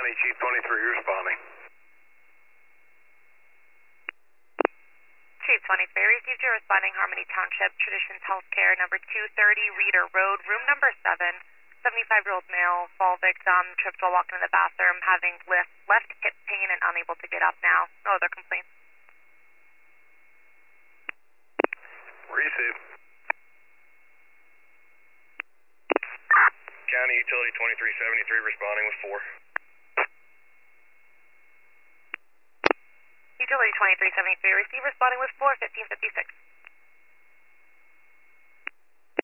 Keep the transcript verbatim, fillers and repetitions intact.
County, Chief twenty-three responding. Chief twenty-three, received your responding Harmony Township, Traditions Healthcare, number two thirty, Reeder Road, room number seven, seventy-five-year-old male, fall victim, tripped while walking in the bathroom, having left, left hip pain and unable to get up now. No other complaints. Receive. County Utility twenty-three seventy-three responding with four. Utility twenty-three seventy-three, receive responding with four, fifteen fifty-six.